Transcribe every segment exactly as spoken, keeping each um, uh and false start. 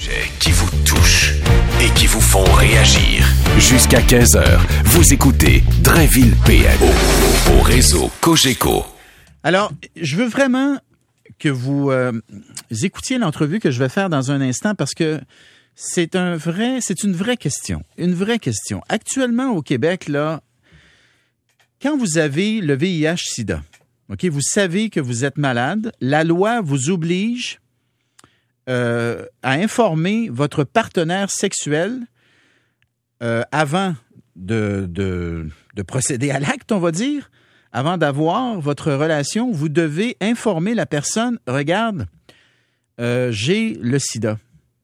Sujets qui vous touchent et qui vous font réagir. Jusqu'à quinze heures, vous écoutez Drainville P M au, au réseau Cogeco. Alors, je veux vraiment que vous euh, écoutiez l'entrevue que je vais faire dans un instant parce que c'est un vrai, c'est une vraie question, une vraie question. Actuellement au Québec, là, quand vous avez le V I H/SIDA, ok, vous savez que vous êtes malade, la loi vous oblige euh, à informer votre partenaire sexuel euh, avant de, de, de procéder à l'acte, on va dire. Avant d'avoir votre relation, vous devez informer la personne, regarde, euh, j'ai le sida.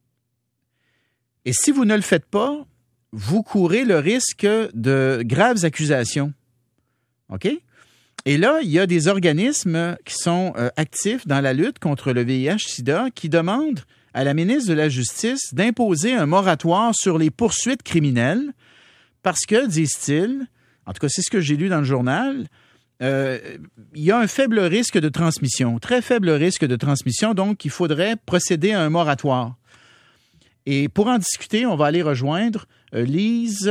Et si vous ne le faites pas, vous courez le risque de graves accusations. OK? Et là, il y a des organismes qui sont euh, actifs dans la lutte contre le V I H/SIDA qui demandent à la ministre de la Justice d'imposer un moratoire sur les poursuites criminelles parce que, disent-ils, en tout cas, c'est ce que j'ai lu dans le journal, Euh, il y a un faible risque de transmission, très faible risque de transmission, donc il faudrait procéder à un moratoire. Et pour en discuter, on va aller rejoindre euh, Lise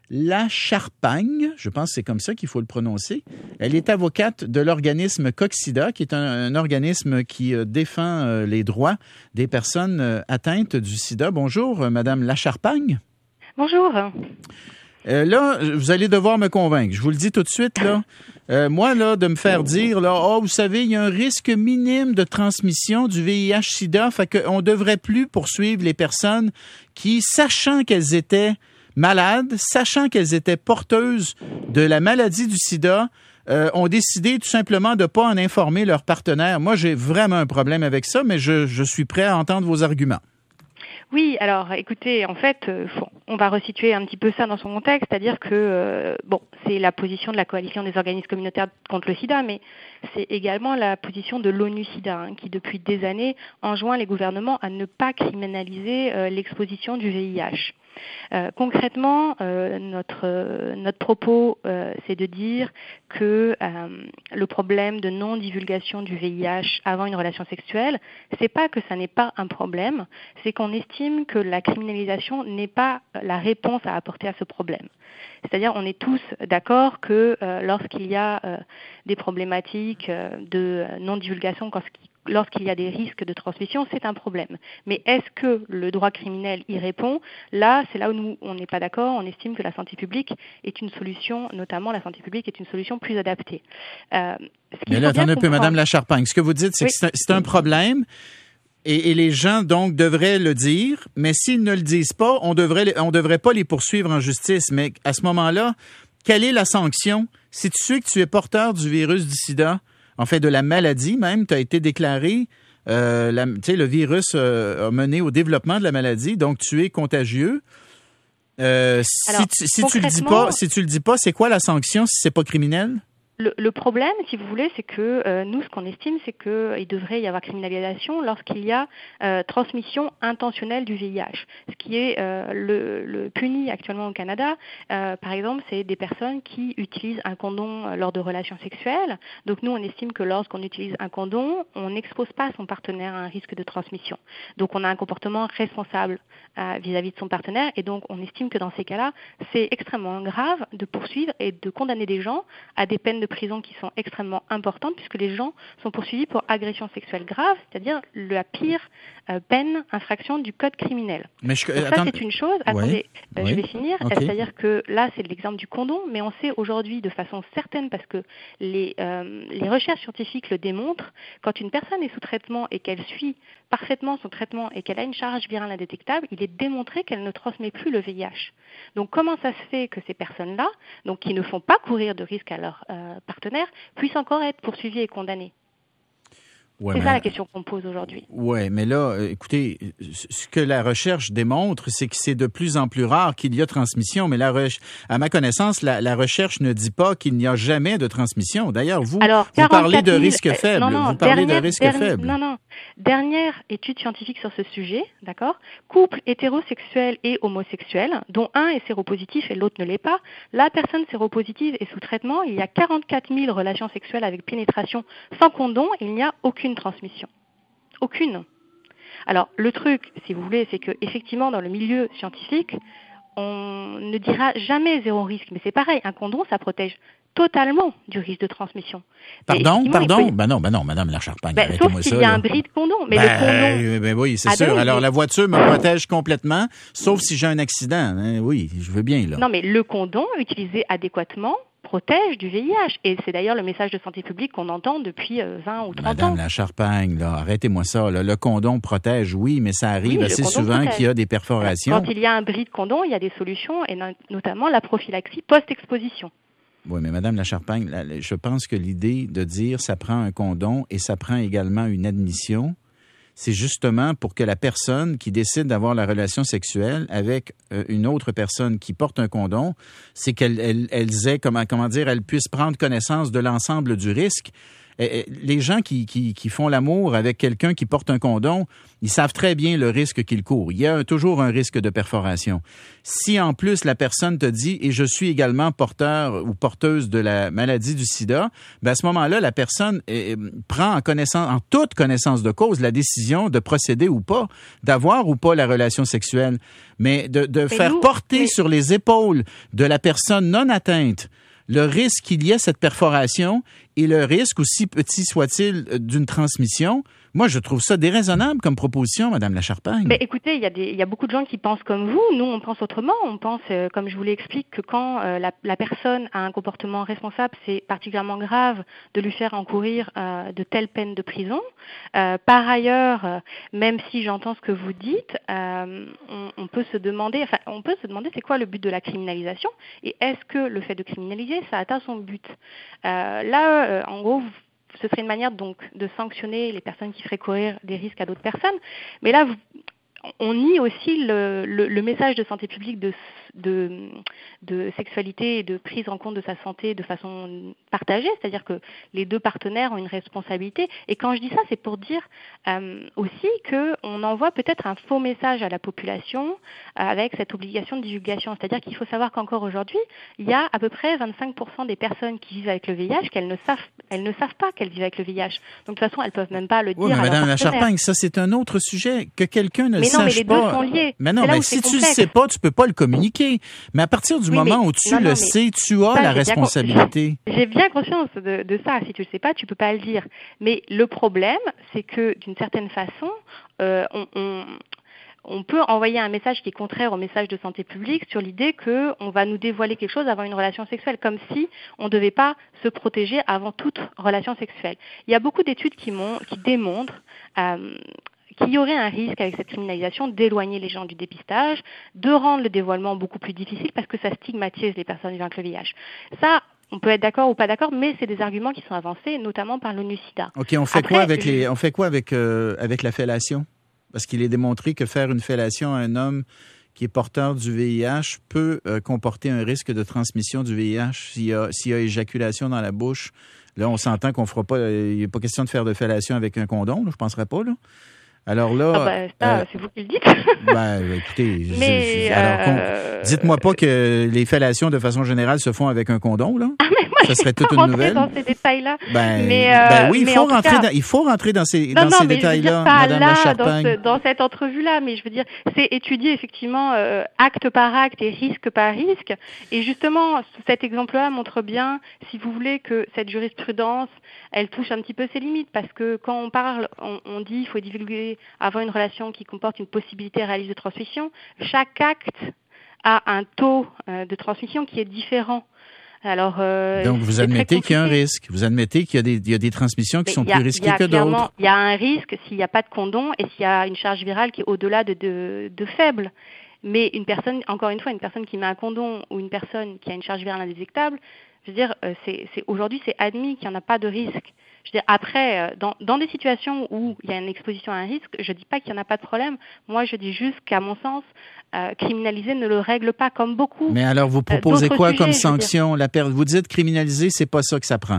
Lacharpagne, je pense que c'est comme ça qu'il faut le prononcer. Elle est avocate de l'organisme COGSIDA, qui est un, un organisme qui euh, défend euh, les droits des personnes euh, atteintes du sida. Bonjour, euh, Madame Lacharpagne. Bonjour. Euh, là, vous allez devoir me convaincre. Je vous le dis tout de suite, là. Euh, moi, là, de me faire dire, là, oh, vous savez, il y a un risque minime de transmission du V I H/SIDA, fait qu'on ne devrait plus poursuivre les personnes qui, sachant qu'elles étaient malades, sachant qu'elles étaient porteuses de la maladie du sida, euh, ont décidé tout simplement de ne pas en informer leur partenaire. Moi, j'ai vraiment un problème avec ça, mais je, je suis prêt à entendre vos arguments. Oui, alors écoutez, en fait, euh, on va resituer un petit peu ça dans son contexte, c'est-à-dire que, euh, bon, c'est la position de la coalition des organismes communautaires contre le sida, mais c'est également la position de l'ONU-SIDA, hein, qui depuis des années enjoint les gouvernements à ne pas criminaliser euh, l'exposition du V I H. Euh, concrètement, euh, notre euh, notre propos, euh, c'est de dire que euh, le problème de non-divulgation du V I H avant une relation sexuelle, c'est pas que ça n'est pas un problème, c'est qu'on estime que la criminalisation n'est pas la réponse à apporter à ce problème. C'est-à-dire, on est tous d'accord que euh, lorsqu'il y a euh, des problématiques euh, de non-divulgation, lorsqu'il y a des risques de transmission, c'est un problème. Mais est-ce que le droit criminel y répond? Là, c'est là où nous, on n'est pas d'accord. On estime que la santé publique est une solution, notamment la santé publique est une solution plus adaptée. Euh, Mais là, attendez un peu, Madame Lacharpagne. Ce que vous dites, c'est oui. que c'est un, c'est un problème. Et, et les gens, donc, devraient le dire, mais s'ils ne le disent pas, on devrait, on devrait pas les poursuivre en justice. Mais à ce moment-là, quelle est la sanction? Si tu sais que tu es porteur du virus du sida, en fait, de la maladie même, tu as été déclaré, euh, la, tu sais, le virus euh, a mené au développement de la maladie, donc tu es contagieux. Euh, Alors, si tu, si tu le dis pas, si tu le dis pas, c'est quoi la sanction si c'est pas criminel? Le, le problème, si vous voulez, c'est que euh, nous, ce qu'on estime, c'est qu'il devrait y avoir criminalisation lorsqu'il y a euh, transmission intentionnelle du V I H. Ce qui est euh, le, le puni actuellement au Canada, euh, par exemple, c'est des personnes qui utilisent un condom euh, lors de relations sexuelles. Donc nous, on estime que lorsqu'on utilise un condom, on n'expose pas son partenaire à un risque de transmission. Donc on a un comportement responsable euh, vis-à-vis de son partenaire, et donc on estime que dans ces cas-là, c'est extrêmement grave de poursuivre et de condamner des gens à des peines de prison qui sont extrêmement importantes puisque les gens sont poursuivis pour agression sexuelle grave, c'est-à-dire la pire euh, peine, infraction du code criminel. Mais je, Donc attends, ça, c'est une chose. Ouais, Attendez, euh, ouais, je vais finir. okay. C'est-à-dire que là, c'est l'exemple du condom, mais on sait aujourd'hui de façon certaine, parce que les, euh, les recherches scientifiques le démontrent, quand une personne est sous traitement et qu'elle suit parfaitement son traitement et qu'elle a une charge virale indétectable, il est démontré qu'elle ne transmet plus le V I H. Donc comment ça se fait que ces personnes-là, donc qui ne font pas courir de risque à leur euh, partenaire, puissent encore être poursuivies et condamnées? Ouais, c'est mais... ça la question qu'on pose aujourd'hui. Oui, mais là, écoutez, ce que la recherche démontre, c'est que c'est de plus en plus rare qu'il y a transmission. Mais la re... à ma connaissance, la, la recherche ne dit pas qu'il n'y a jamais de transmission. D'ailleurs, vous, Alors, vous parlez de mille, risque faible. Non, non, vous parlez dernière, de risque dernière, faible. Non, non. Dernière étude scientifique sur ce sujet, d'accord? Couple hétérosexuel et homosexuel, dont un est séropositif et l'autre ne l'est pas. La personne séropositive est sous traitement. Il y a quarante-quatre mille relations sexuelles avec pénétration sans condom et il n'y a aucune transmission. Aucune. Alors, le truc, si vous voulez, c'est que effectivement, dans le milieu scientifique, on ne dira jamais zéro risque. Mais c'est pareil, un condom, ça protège totalement du risque de transmission. Pardon, pardon? Peut... Ben non, ben non, Madame Lacharpagne, ben, arrêtez-moi ça. Sauf qu'il y a un bris de condom. Mais ben, le condom... Ben oui, c'est sûr. Alors, mais... la voiture me protège complètement, sauf si j'ai un accident. Hein, oui, je veux bien, là. Non, mais le condom, utilisé adéquatement, protège du V I H. Et c'est d'ailleurs le message de santé publique qu'on entend depuis vingt ou trente Madame ans. Madame Lacharpagne, là, arrêtez-moi ça. Là. Le condom protège, oui, mais ça arrive oui, assez souvent protège. Qu'il y a des perforations. Quand il y a un bris de condom, il y a des solutions, et notamment la prophylaxie post-exposition. Oui, mais Madame Lacharpagne, je pense que l'idée de dire ça prend un condom et ça prend également une admission, c'est justement pour que la personne qui décide d'avoir la relation sexuelle avec une autre personne qui porte un condom, c'est qu'elle elle, elle ait, comment, comment dire, elle puisse prendre connaissance de l'ensemble du risque. Les gens qui, qui, qui font l'amour avec quelqu'un qui porte un condom, ils savent très bien le risque qu'ils courent. Il y a toujours un risque de perforation. Si en plus la personne te dit « et je suis également porteur ou porteuse de la maladie du sida », ben à ce moment-là, la personne eh, prend en connaissance, en toute connaissance de cause la décision de procéder ou pas, d'avoir ou pas la relation sexuelle. Mais de, de faire nous, porter mais... sur les épaules de la personne non atteinte le risque qu'il y ait cette perforation et le risque, aussi petit soit-il, d'une transmission, moi, je trouve ça déraisonnable comme proposition, Madame Lacharpagne. Mais écoutez, il y a des, il y a beaucoup de gens qui pensent comme vous. Nous, on pense autrement. On pense, euh, comme je vous l'explique, que quand euh, la, la personne a un comportement responsable, c'est particulièrement grave de lui faire encourir euh, de telles peines de prison. Euh, par ailleurs, euh, même si j'entends ce que vous dites, euh, on, on peut se demander, enfin, on peut se demander, c'est quoi le but de la criminalisation et est-ce que le fait de criminaliser, ça atteint son but. Euh, là, euh, en gros, ce serait une manière donc de sanctionner les personnes qui feraient courir des risques à d'autres personnes. Mais là, vous, on nie aussi le, le, le message de santé publique de, de, de sexualité et de prise en compte de sa santé de façon partagée, c'est-à-dire que les deux partenaires ont une responsabilité. Et quand je dis ça, c'est pour dire euh, aussi qu'on envoie peut-être un faux message à la population avec cette obligation de divulgation. C'est-à-dire qu'il faut savoir qu'encore aujourd'hui, il y a à peu près vingt-cinq pour cent des personnes qui vivent avec le V I H qu'elles ne savent, elles ne savent pas qu'elles vivent avec le V I H. Donc de toute façon, elles peuvent même pas le dire. Oui, mais à Madame leur partenaire. Lacharpagne, ça c'est un autre sujet que quelqu'un ne mais non, mais les pas. deux sont liés. Mais non, mais si tu le sais pas, tu peux pas le communiquer. Mais à partir du oui, moment mais, où tu non, le non, sais, tu as ça, la responsabilité. Bien, j'ai bien conscience de, de ça. Si tu le sais pas, tu peux pas le dire. Mais le problème, c'est que d'une certaine façon, euh, on, on on peut envoyer un message qui est contraire au message de santé publique sur l'idée qu'on va nous dévoiler quelque chose avant une relation sexuelle, comme si on ne devait pas se protéger avant toute relation sexuelle. Il y a beaucoup d'études qui, qui démontrent euh, qu'il y aurait un risque avec cette criminalisation d'éloigner les gens du dépistage, de rendre le dévoilement beaucoup plus difficile parce que ça stigmatise les personnes vivant avec le V I H. Ça, on peut être d'accord ou pas d'accord, mais c'est des arguments qui sont avancés, notamment par l'ONU-SIDA. OK, on fait Après, quoi avec je... les, on fait quoi avec, euh, avec la fellation? Parce qu'il est démontré que faire une fellation à un homme qui est porteur du V I H peut euh, comporter un risque de transmission du V I H s'il y a, s'il y a éjaculation dans la bouche. Là, on s'entend qu'on fera pas, il n'est pas question de faire de fellation avec un condom, là, je ne penserais pas, là. Alors là, ah ben, ça, euh, c'est vous qui le dites. Ben, écoutez, mais je, alors, euh... dites-moi pas que les fellations de façon générale se font avec un condom, là. Ah, mais moi, ça serait toute une nouvelle. Dans ces détails-là. Ben, mais, euh, ben oui, il faut rentrer. Cas... Dans, il faut rentrer dans ces, non, dans non, ces mais détails-là, je veux dire, pas Madame là, Lacharpagne. Dans, ce, dans cette entrevue-là, mais je veux dire, c'est étudier effectivement euh, acte par acte et risque par risque. Et justement, cet exemple-là montre bien, si vous voulez, que cette jurisprudence, elle touche un petit peu ses limites, parce que quand on parle, on, on dit, il faut divulguer avant une relation qui comporte une possibilité réaliste de transmission. Chaque acte a un taux euh, de transmission qui est différent. Alors, euh, donc, vous admettez qu'il y a un risque. Vous admettez qu'il y a des, il y a des transmissions qui sont a, plus risquées que d'autres. Il y a un risque s'il n'y a pas de condom et s'il y a une charge virale qui est au-delà de, de, de faible. Mais une personne, encore une fois, une personne qui met un condom ou une personne qui a une charge virale indétectable, je veux dire, c'est, c'est, aujourd'hui, c'est admis qu'il n'y en a pas de risque. Je veux dire, après, dans, dans des situations où il y a une exposition à un risque, je ne dis pas qu'il n'y en a pas de problème. Moi, je dis juste qu'à mon sens, euh, criminaliser ne le règle pas comme beaucoup. Mais alors, vous proposez euh, quoi sujets, comme sanction? La per... Vous dites criminaliser, c'est pas ça que ça prend.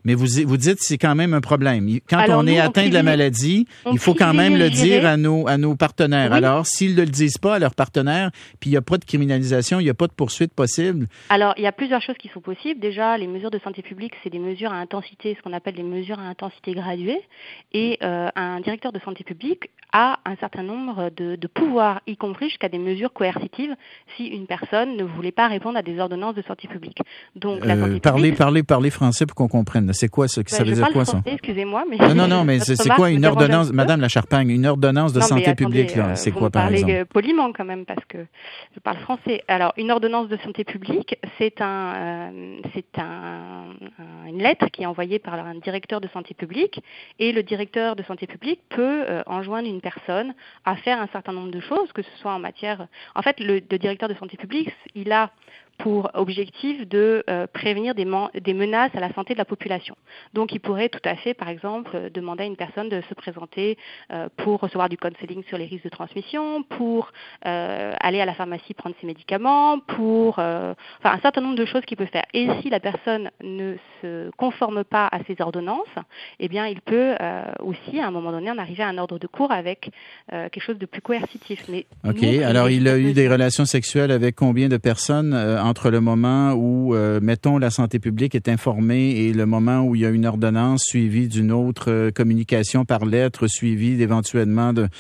Mais vous, vous dites que c'est quand même un problème. Quand Alors, on nous, est on atteint de la maladie, il faut quand même le dire à nos, à nos partenaires. Oui. Alors, s'ils ne le disent pas à leurs partenaires, puis il n'y a pas de criminalisation, il n'y a pas de poursuite possible. Alors, il y a plusieurs choses qui sont possibles. Déjà, les mesures de santé publique, c'est des mesures à intensité, ce qu'on appelle des mesures à intensité graduée. Et euh, un directeur de santé publique a un certain nombre de, de pouvoirs, y compris jusqu'à des mesures coercitives, si une personne ne voulait pas répondre à des ordonnances de santé publique. Donc, la santé euh, parlez, publique, parlez, parlez français pour qu'on comprenne. C'est quoi ça? Ben, ça veut dire quoi, français, ça? Excusez-moi, mais... Non, non, non, mais c'est, c'est quoi une ordonnance, Madame la Charpagne, une ordonnance de non, santé attendez, publique, là? Euh, c'est vous quoi, par exemple? Vous parlez poliment, quand même, parce que je parle français. Alors, une ordonnance de santé publique, c'est un, euh, c'est un, un, une lettre qui est envoyée par un directeur de santé publique, et le directeur de santé publique peut euh, enjoindre une personne à faire un certain nombre de choses, que ce soit en matière... En fait, le, le directeur de santé publique, il a pour objectif de euh, prévenir des, man- des menaces à la santé de la population. Donc, il pourrait tout à fait, par exemple, euh, demander à une personne de se présenter euh, pour recevoir du counseling sur les risques de transmission, pour euh, aller à la pharmacie prendre ses médicaments, pour... Euh, enfin, un certain nombre de choses qu'il peut faire. Et si la personne ne se conforme pas à ces ordonnances, eh bien, il peut euh, aussi, à un moment donné, en arriver à un ordre de cours avec euh, quelque chose de plus coercitif. Mais OK. nous, Alors, il a eu des relations sexuelles avec combien de personnes euh, entre le moment où, euh, mettons, la santé publique est informée et le moment où il y a une ordonnance suivie d'une autre euh, communication par lettre, suivie éventuellement de...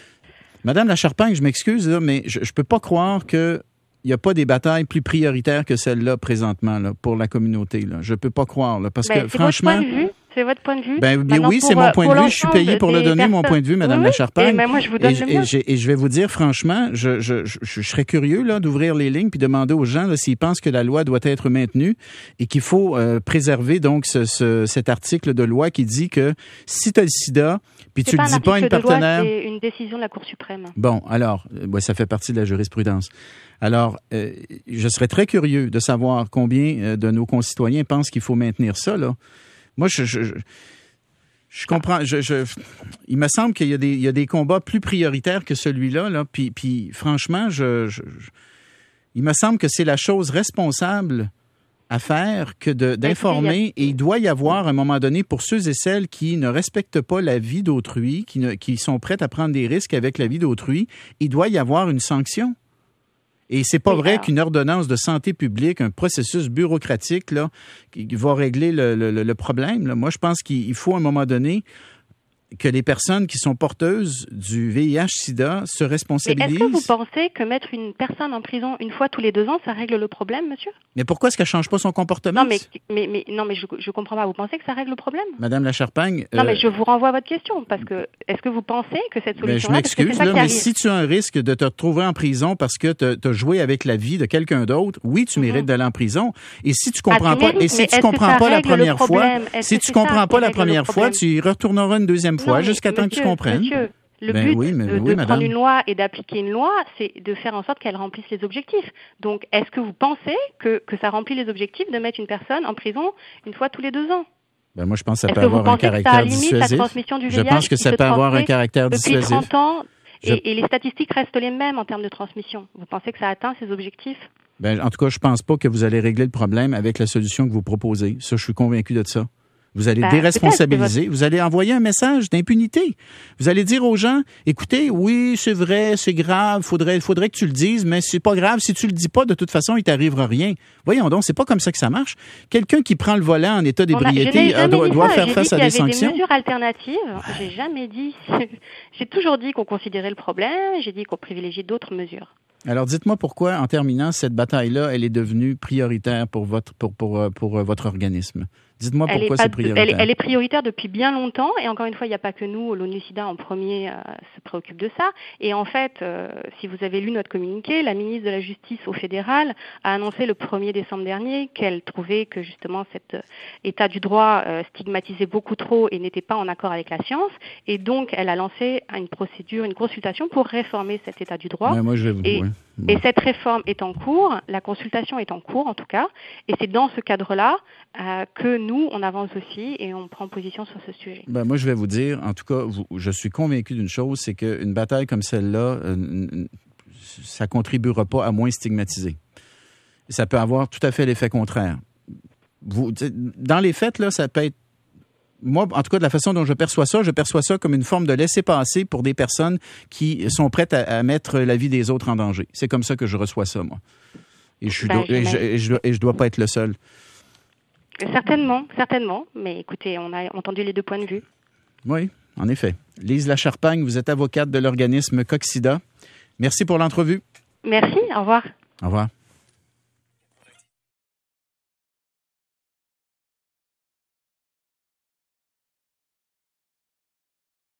Madame la Charpagne, je m'excuse, là, mais je ne peux pas croire que il n'y a pas des batailles plus prioritaires que celle-là présentement là, pour la communauté. Là. Je ne peux pas croire. Là, parce ben, que franchement... C'est votre point de vue? Ben, bien oui, pour, c'est mon point de vue. Je suis payé pour le donner, personnes. mon point de vue, Madame oui, la Charpagne. Et, ben moi, je vous donne et, le et, mien. et, et je vais vous dire, franchement, je, je, je, je serais curieux là, d'ouvrir les lignes puis demander aux gens là, s'ils pensent que la loi doit être maintenue et qu'il faut euh, préserver donc ce, ce, cet article de loi qui dit que si tu as le sida, puis tu le dis pas à une partenaire... C'est une décision de la Cour suprême. Bon, alors, euh, ouais, ça fait partie de la jurisprudence. Alors, euh, je serais très curieux de savoir combien euh, de nos concitoyens pensent qu'il faut maintenir ça, là. Moi, je... je, je Je comprends. Je, je, il me semble qu'il y a des, il y a des combats plus prioritaires que celui-là. Là. Puis, puis franchement, je, je, je, il me semble que c'est la chose responsable à faire que de, d'informer. Et il doit y avoir, à un moment donné, pour ceux et celles qui ne respectent pas la vie d'autrui, qui, ne, qui sont prêts à prendre des risques avec la vie d'autrui, il doit y avoir une sanction. Et c'est pas oui, vrai alors... qu'une ordonnance de santé publique, un processus bureaucratique là, qui va régler le, le, le problème. Là. Moi, je pense qu'il faut à un moment donné que les personnes qui sont porteuses du V I H-Sida se responsabilisent. Mais est-ce que vous pensez que mettre une personne en prison une fois tous les deux ans, ça règle le problème, monsieur? Mais pourquoi est-ce qu'elle ne change pas son comportement? Non, mais, mais, mais, non, mais je ne comprends pas. Vous pensez que ça règle le problème? Madame la Charpagne... Non, euh... mais je vous renvoie à votre question, parce que est-ce que vous pensez que cette solution-là... Ben, je m'excuse, là, mais arrive. Si tu as un risque de te retrouver en prison parce que tu as joué avec la vie de quelqu'un d'autre, oui, tu mérites mm-hmm. d'aller en prison. Et si tu comprends ah, tu pas, mérites, et si tu comprends pas la première fois, si tu comprends pas la première fois, tu y retourneras une deuxième fois jusqu'à temps que tu comprennes. Monsieur, le ben but oui, mais, de, oui, de prendre une loi et d'appliquer une loi, c'est de faire en sorte qu'elle remplisse les objectifs. Donc, est-ce que vous pensez que, que ça remplit les objectifs de mettre une personne en prison une fois tous les deux ans? Ben moi, je pense que ça peut avoir un caractère dissuasif. Je pense que ça peut avoir un caractère dissuasif. Depuis trente ans, et, je... et les statistiques restent les mêmes en termes de transmission. Vous pensez que ça atteint ces objectifs? Ben, en tout cas, je pense pas que vous allez régler le problème avec la solution que vous proposez. Ça, je suis convaincu de ça. Vous allez ben, déresponsabiliser, votre... vous allez envoyer un message d'impunité. Vous allez dire aux gens, écoutez, oui, c'est vrai, c'est grave, faudrait, faudrait que tu le dises, mais c'est pas grave, si tu le dis pas, de toute façon, il t'arrivera rien. Voyons donc, c'est pas comme ça que ça marche. Quelqu'un qui prend le volant en état d'ébriété a, doit, doit faire face à des sanctions. J'ai dit qu'il y avait des mesures alternatives. J'ai jamais dit, j'ai toujours dit qu'on considérait le problème, j'ai dit qu'on privilégiait d'autres mesures. Alors, dites-moi pourquoi, en terminant, cette bataille-là, elle est devenue prioritaire pour votre, pour, pour, pour, pour votre organisme. Dites-moi elle pourquoi pas, c'est prioritaire. Elle, elle est prioritaire depuis bien longtemps, et encore une fois, il n'y a pas que nous, l'ONU-SIDA en premier euh, se préoccupe de ça. Et en fait, euh, si vous avez lu notre communiqué, la ministre de la Justice au fédéral a annoncé le premier décembre dernier qu'elle trouvait que justement cet euh, état du droit euh, stigmatisait beaucoup trop et n'était pas en accord avec la science, et donc elle a lancé une procédure, une consultation pour réformer cet état du droit. Ouais, moi, je vais vous et, ouais. bon. et cette réforme est en cours, la consultation est en cours en tout cas, et c'est dans ce cadre-là euh, que nous, on avance aussi et on prend position sur ce sujet. Ben moi, je vais vous dire, en tout cas, vous, je suis convaincu d'une chose, c'est qu'une bataille comme celle-là, euh, ça ne contribuera pas à moins stigmatiser. Ça peut avoir tout à fait l'effet contraire. vous, dans les faits, là, ça peut être, moi, en tout cas, de la façon dont je perçois ça, je perçois ça comme une forme de laisser-passer pour des personnes qui sont prêtes à, à mettre la vie des autres en danger. C'est comme ça que je reçois ça, moi. Et je, Ben, do- et je, et je, et je dois pas être le seul. Certainement, certainement. Mais écoutez, on a entendu les deux points de vue. Oui, en effet. Lise Lacharpagne, vous êtes avocate de l'organisme Coxida. Merci pour l'entrevue. Merci, au revoir. Au revoir.